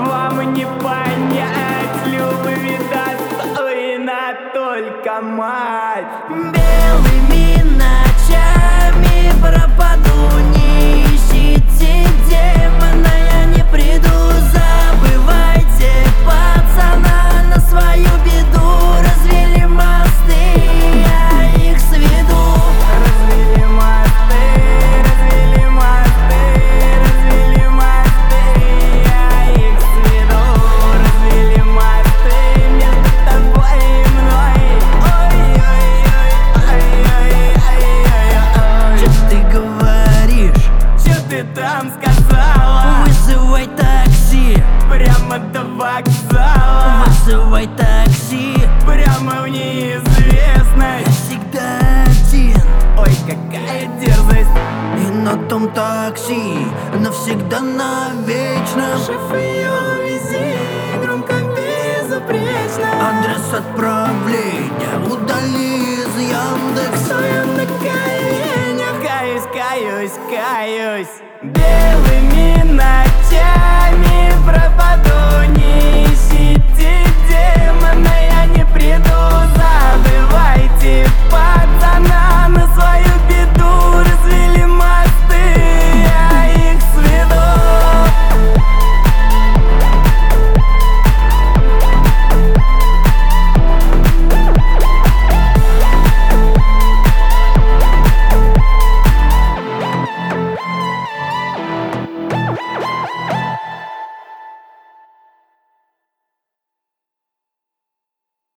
вам не понять, любви достойна только мать. Белыми ночами пропаду, не ищите демона, я не приду. Забывайте пацана на свою беду. Развели мосты, я их сведу. Развели мосты, развели мосты, развели мосты, я их сведу. Развели мосты между тобой и мной. Ой-ой-ой, Чё ты говоришь? чё ты там сказала? Вызывай такси, Прямо до вокзала, вызывай такси. прямо в неизвестность. Всегда один, Ой, какая дерзость. и на том такси навсегда, навечно. Шеф, ее увези, громко, безупречно. Адрес отправления удали из Яндекса. Стою на коленях, каюсь, каюсь, каюсь. Белыми ночами